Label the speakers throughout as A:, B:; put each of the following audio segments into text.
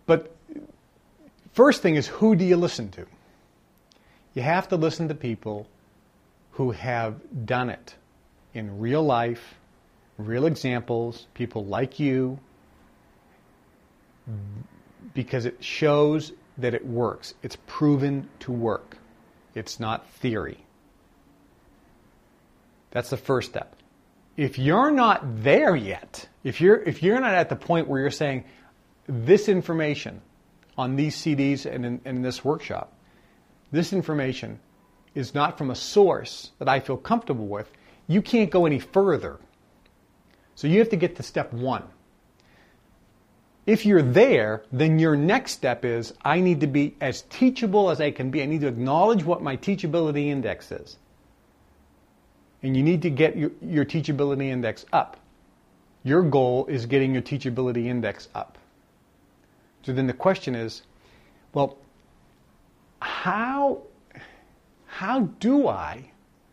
A: But first thing is, who do you listen to? You have to listen to people who have done it in real life, real examples, people like you, because it shows that it works. It's proven to work. It's not theory. That's the first step. If you're not there yet, if you're not at the point where you're saying, this information on these CDs and in this workshop, this information is not from a source that I feel comfortable with, you can't go any further. So you have to get to step one. If you're there, then your next step is, I need to be as teachable as I can be. I need to acknowledge what my teachability index is. And you need to get your teachability index up. Your goal is getting your teachability index up. So then the question is, well, how do I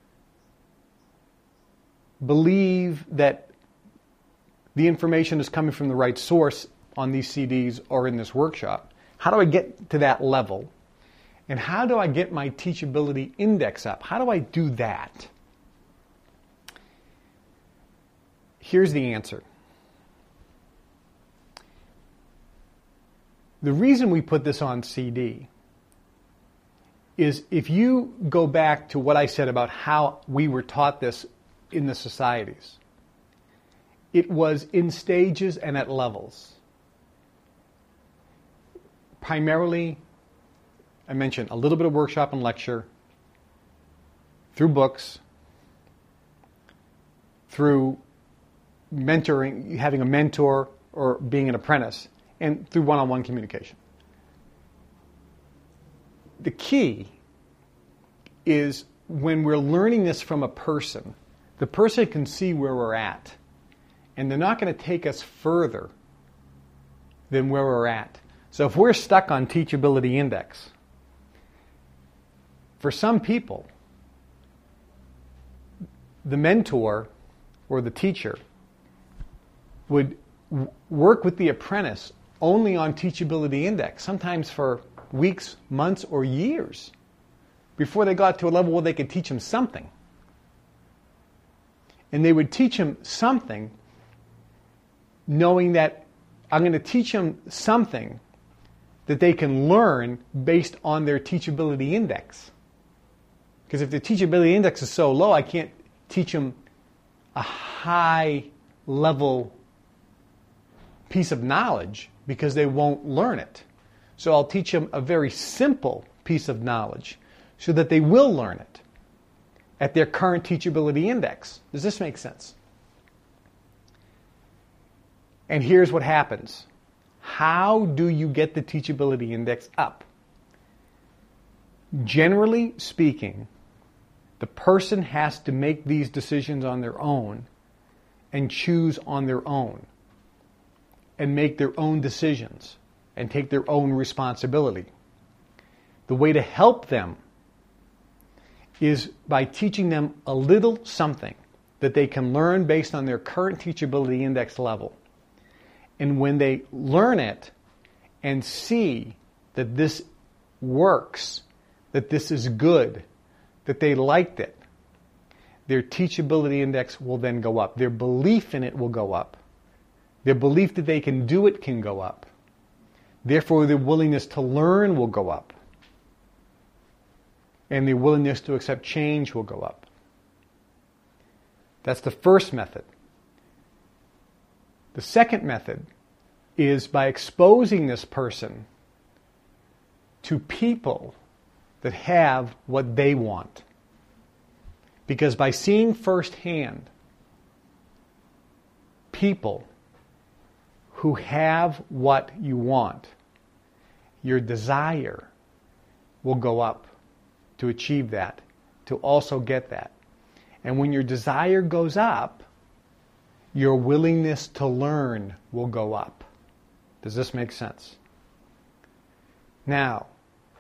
A: believe that the information is coming from the right source on these CDs or in this workshop? How do I get to that level? And how do I get my teachability index up? How do I do that? Here's the answer. The reason we put this on CD is, if you go back to what I said about how we were taught this in the societies, it was in stages and at levels. Primarily, I mentioned a little bit of workshop and lecture, through books, through mentoring, having a mentor or being an apprentice, and through one-on-one communication. The key is, when we're learning this from a person, the person can see where we're at, and they're not going to take us further than where we're at. So if we're stuck on teachability index, for some people, the mentor or the teacher would work with the apprentice only on teachability index, sometimes for weeks, months, or years, before they got to a level where they could teach them something. And they would teach them something knowing that I'm going to teach them something that they can learn based on their teachability index. Because if the teachability index is so low, I can't teach them a high level piece of knowledge, because they won't learn it. So I'll teach them a very simple piece of knowledge so that they will learn it at their current teachability index. Does this make sense? And here's what happens. How do you get the teachability index up? Generally speaking, the person has to make these decisions on their own and choose on their own and make their own decisions and take their own responsibility. The way to help them is by teaching them a little something that they can learn based on their current teachability index level. And when they learn it and see that this works, that this is good, that they liked it, their teachability index will then go up. Their belief in it will go up. Their belief that they can do it can go up. Therefore, their willingness to learn will go up. And their willingness to accept change will go up. That's the first method. The second method is by exposing this person to people that have what they want. Because by seeing firsthand people who have what you want, your desire will go up to achieve that, to also get that. And when your desire goes up, your willingness to learn will go up. Does this make sense? Now,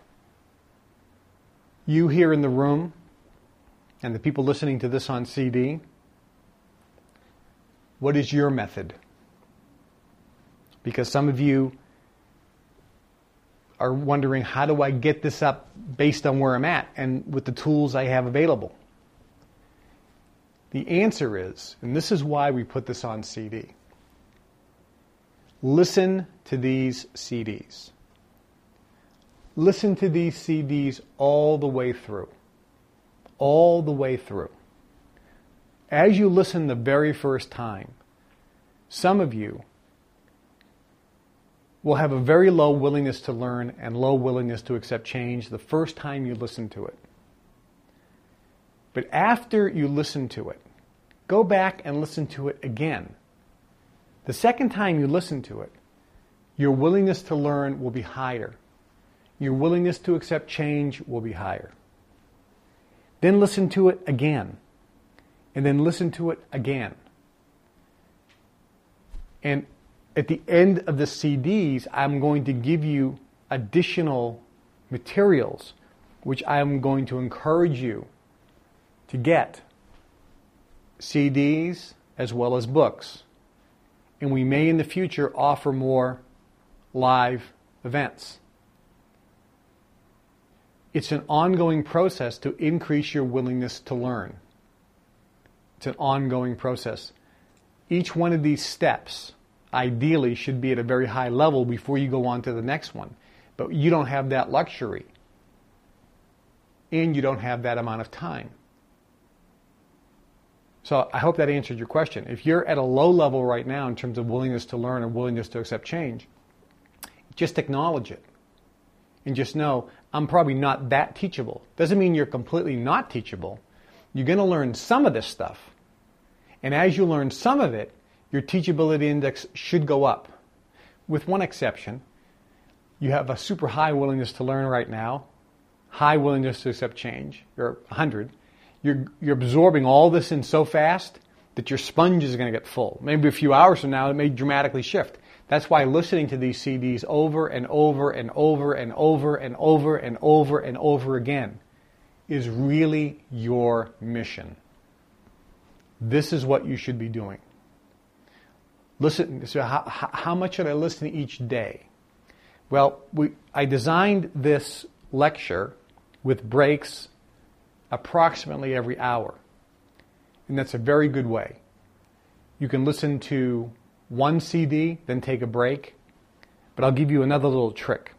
A: you here in the room and the people listening to this on CD, what is your method? Because some of you are wondering, how do I get this up based on where I'm at and with the tools I have available? The answer is, and this is why we put this on CD, listen to these CDs. Listen to these CDs all the way through. All the way through. As you listen the very first time, some of you will have a very low willingness to learn and low willingness to accept change the first time you listen to it. But after you listen to it, go back and listen to it again. The second time you listen to it, your willingness to learn will be higher. Your willingness to accept change will be higher. Then listen to it again. And then listen to it again. And at the end of the CDs, I'm going to give you additional materials, which I'm going to encourage you to get. CDs as well as books. And we may in the future offer more live events. It's an ongoing process to increase your willingness to learn. It's an ongoing process. Each one of these steps, ideally, should be at a very high level before you go on to the next one. But you don't have that luxury. And you don't have that amount of time. So I hope that answered your question. If you're at a low level right now in terms of willingness to learn or willingness to accept change, just acknowledge it. And just know, I'm probably not that teachable. Doesn't mean you're completely not teachable. You're going to learn some of this stuff. And as you learn some of it, your teachability index should go up. With one exception, you have a super high willingness to learn right now, high willingness to accept change, you're 100. You're absorbing all this in so fast that your sponge is going to get full. Maybe a few hours from now, it may dramatically shift. That's why listening to these CDs over and over and over and over and over and over and over again is really your mission. This is what you should be doing. Listen. So how much should I listen each day? Well, I designed this lecture with breaks approximately every hour. And that's a very good way. You can listen to one CD, then take a break. But I'll give you another little trick.